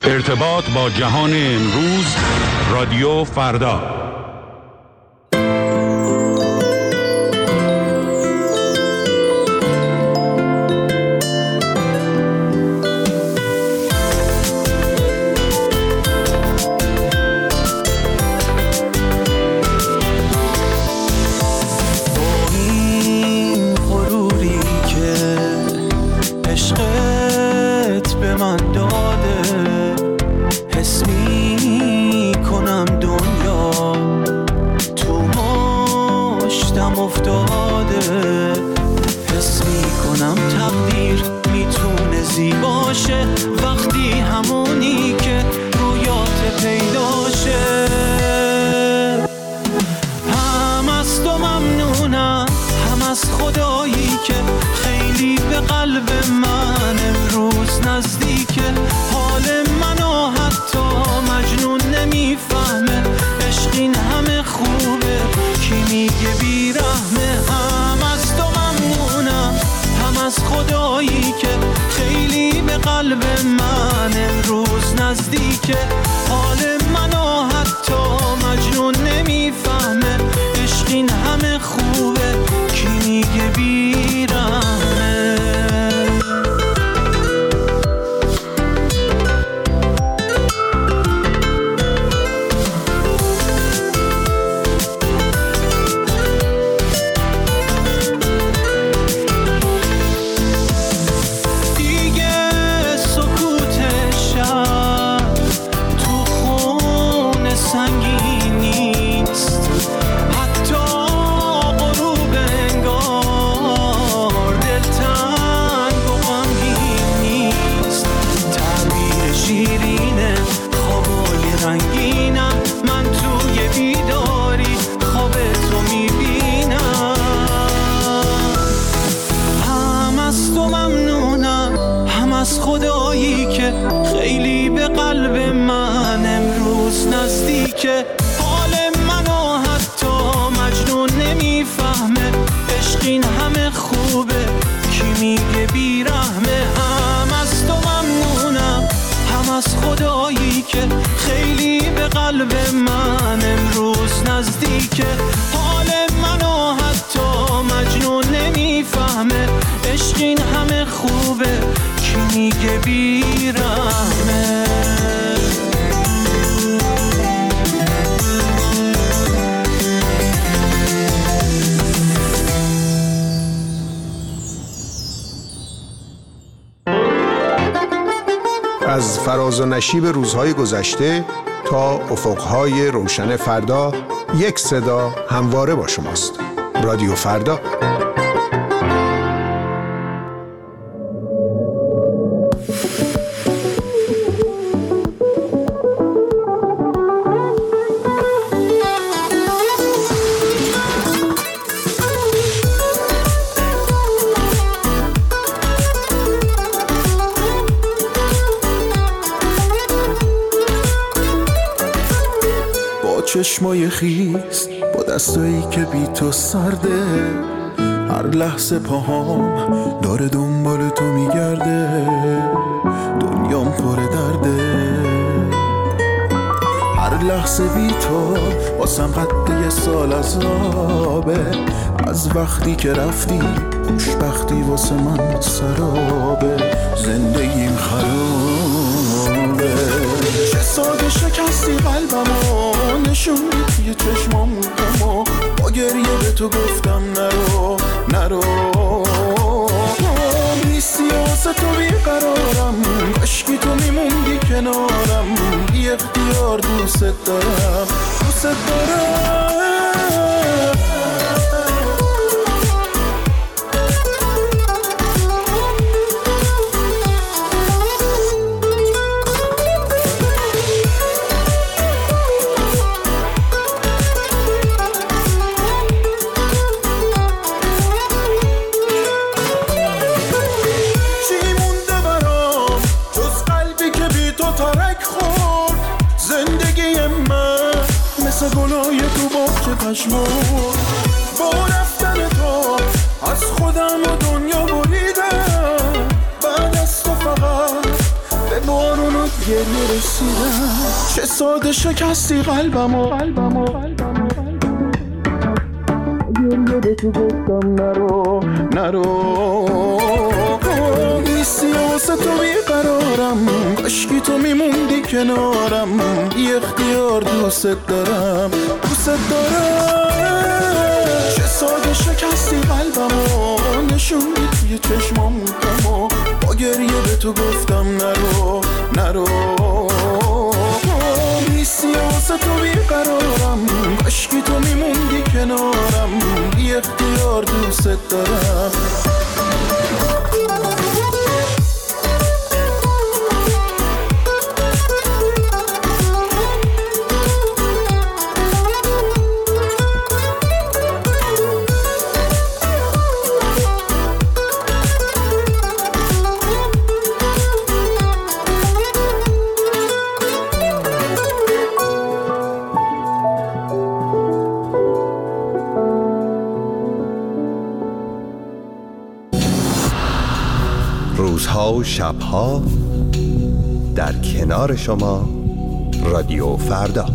ارتباط با جهان امروز، رادیو فردا. از فراز و نشیب روزهای گذشته تا افقهای روشن فردا، یک صدا همواره با شماست. رادیو فردا. چشمای خیس با دستایی که بی تو سرده، هر لحظه پاهام داره دنبال تو میگرده، دنیام پر درده، هر لحظه بی تو واسم قد یه سال عذابه، از وقتی که رفتی خوشبختی واسه من سرابه، زندگیم خرابه، چه ساده شکستی قلبمو نشوندی توی چشمامو، با گریه به تو گفتم نرو نرو، نیستی واسه تو بیقرارم، کاشکی تو میموندی کنارم، بی اختیار دوست دارم دوست دارم. گلای تو باغچه پشمون، با رفتن تو از خودم و دنیا بریدم، بعد از تو فقط به بارون و گریه رسیدم، چه ساده شکستی قلبمو، گریه به تو گفتم نرو نیستی واسه تو بیقرارم، عشقی تو میموندی کنارم، بی اختیار دوست دارم چه ساده شکستی قلبمو، نشوندی توی چشمام غمو، با گریه به تو گفتم نرو نیستی واسه تو بیقرارم، عشقی تو میموندی کنارم، بی اختیار دوست دارم. روزها و شبها در کنار شما رادیو فردا.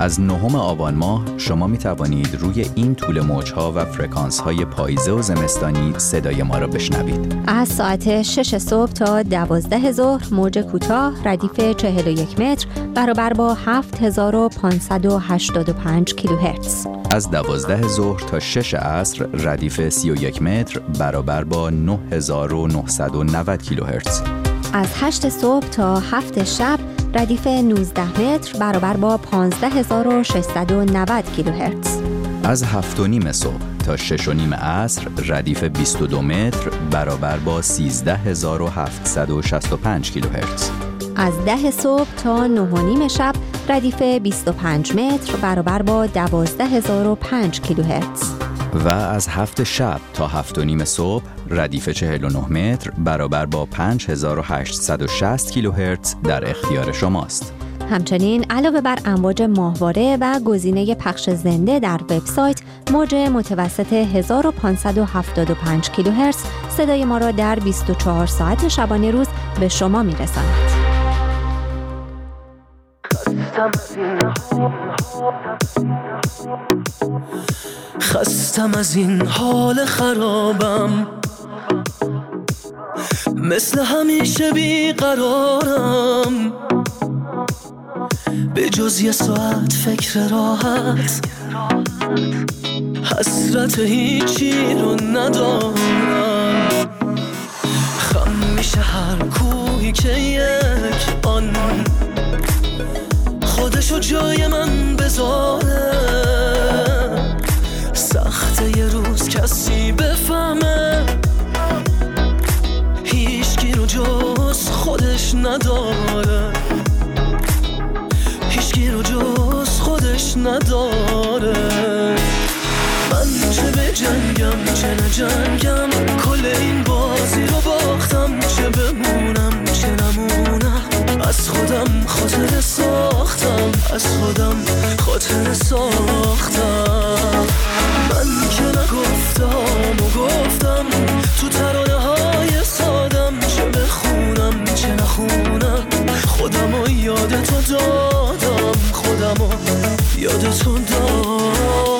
از 9 آبان ماه شما می توانید روی این طول موج‌ها و فرکانس‌های پاییزه و زمستانی صدای ما را بشنوید. از ساعت 6 صبح تا 12 ظهر موج کوتاه ردیف 41 متر برابر با 7585 کیلوهرتز. از 12 ظهر تا 6 عصر ردیف 31 متر برابر با 9990 کیلوهرتز. از 8 صبح تا 7 شب ردیف 19 متر برابر با 15690 کیلوهرتز. از 7:30 صبح تا 6:30 عصر ردیف 22 متر برابر با 13765 کیلوهرتز. از 10 صبح تا 9:30 شب ردیف 25 متر برابر با 12005 کیلوهرتز. و از 7 شب تا 7:30 صبح ردیف 49 متر برابر با 5860 کیلوهرتز در اختیار شماست. همچنین علاوه بر امواج ماهواره و گزینه پخش زنده در وبسایت، موج متوسط 1575 کیلوهرتز صدای ما را در 24 ساعت شبانه روز به شما می‌رساند. خستم از این حال خرابم، مثل همیشه بیقرارم، به جز یه ساعت فکر راحت، حسرت هیچی رو ندارم. خم میشه هر کوهی که یک آن خودشو جای من بذاره. سخته یه روز کسی بفهمه هیچکی رو جز خودش نداره، هیچکی رو جز خودش نداره. من چه به جنگم چه نجنگم، کل این بازی رو باختم، چه بمونم چه نمونم، از خودم خاطره ساختم، از خودم خاطره ساختم. من که نگفتم و گفتم تو ترانه های سادم، چه بخونم چه نخونم، خودم رو یاد تو دادم، خودم رو یاد تو دادم.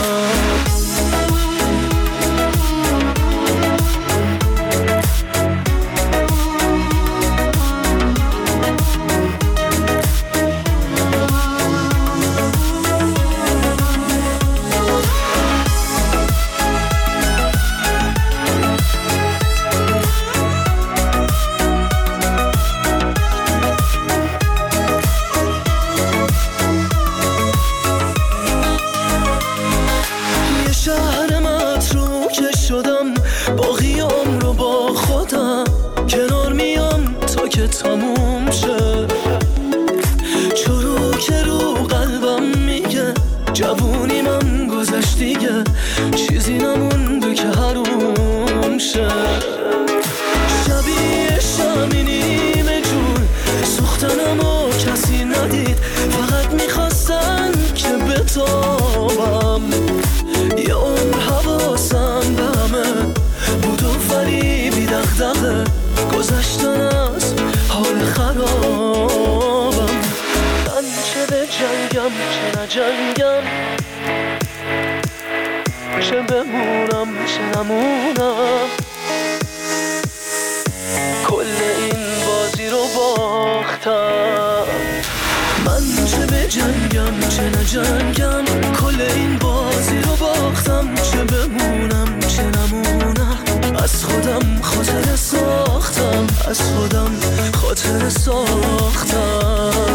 شهر متروکه شدم، باقی عمر رو با خودم کنار میام تا که تموم شه. چروک رو قلبم میگه جوونی من گذشت دیگه، چیزی نمونده که حروم شه. شبیه شمی نیمه جون سوختنم و کسی ندید، فقط میخواستن که بتابم. یه عمر حواسم به همه بود و فریبی دغدغه، گذشتن از حال خرابم. من چه به جنگم چه نجنگم، چه بمونم چه نمونم، کل این بازی رو باختم. من چه به جنگم چه نجنگم، کل این بازی رو باختم، چه بمونم چه نمونم، از خودم خاطره ساختم، از خودم خاطره ساختم.